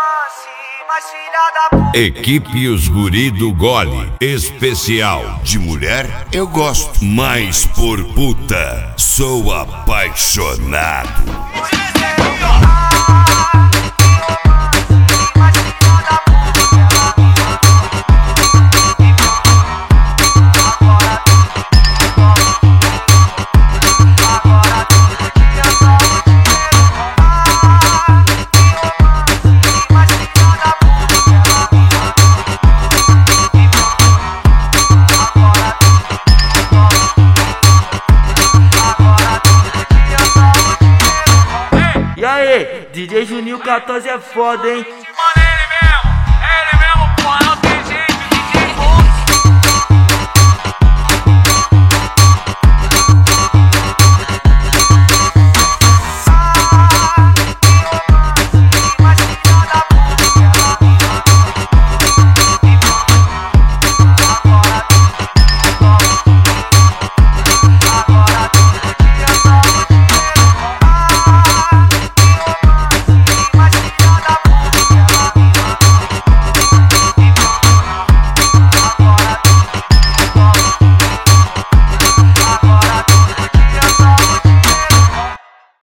Equipe Os Guri do Gole. Especial de mulher eu gosto, mas por puta sou apaixonado. E aí, DJ Juninho 14 é foda, hein?